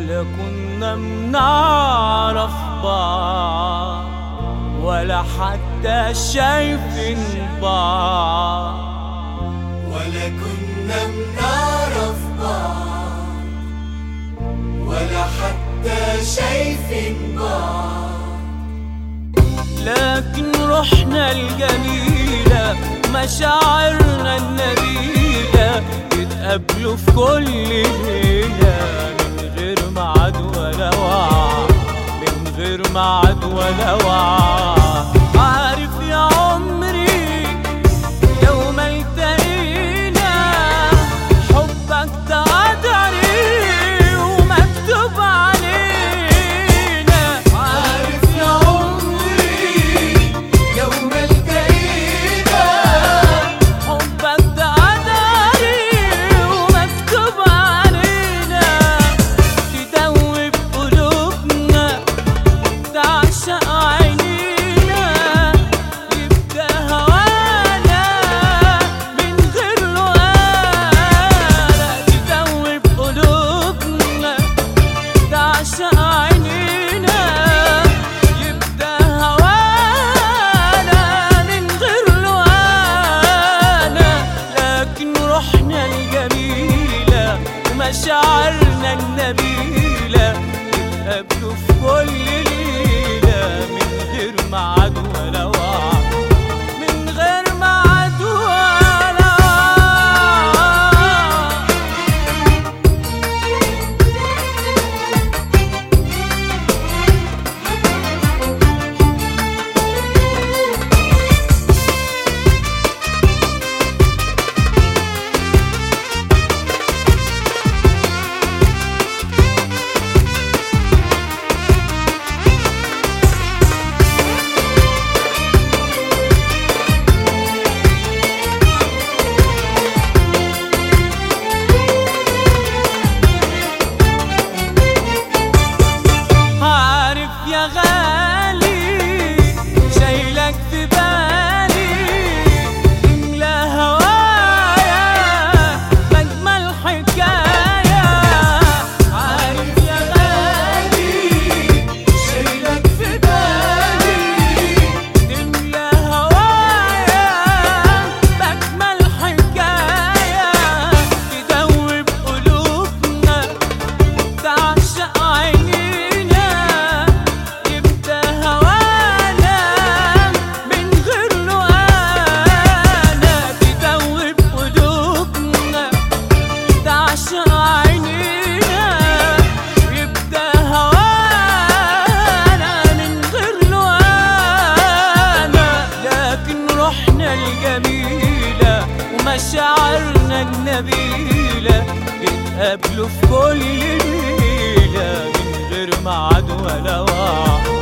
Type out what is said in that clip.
ولا كنا بنعرف بعض ولا حتى شايفين بعض، ولا كنا بنعرف بعض ولا حتى شايفين بعض. لكن روحنا الجميلة مشاعرنا النبيلة يتقابلوا في كل ليلة من غير ميعاد ولا وعد، من غير ميعاد ولا وعد. عارف يا عمري يوم التقينا حبك ده قدري ومكتوب علينا. عارف يا عمري يوم التقينا حبك ده قدري ومكتوب علينا. تدوب قلوبنا تعشق عينينا يبقى هوانا من غير لقانا. تدوب قلوبنا تعشق عينينا يبقى هوانا من غير لقانا. لكن روحنا الجميلة ومشاعرنا النبيلة يتقابلوا في كل ليلة من غير ميعاد ولا وعد، من غير ميعاد ولا وعد. عارف يا غالي شايلك في بالي تملى هوايا مجمل حكاية. عارف يا غالي شايلك في بالي تملى هوايا مجمل حكاية. تدوب قلوبنا تعشق عينينا يبقى هوانا من غير لقانا. تدوب قلوبنا تعشق عينينا يبقى هوانا من غير لقانا. لكن روحنا الجميلة ومشاعرنا النبيلة يتقابلوا في كل ليلة من غير ميعاد ولا وعد.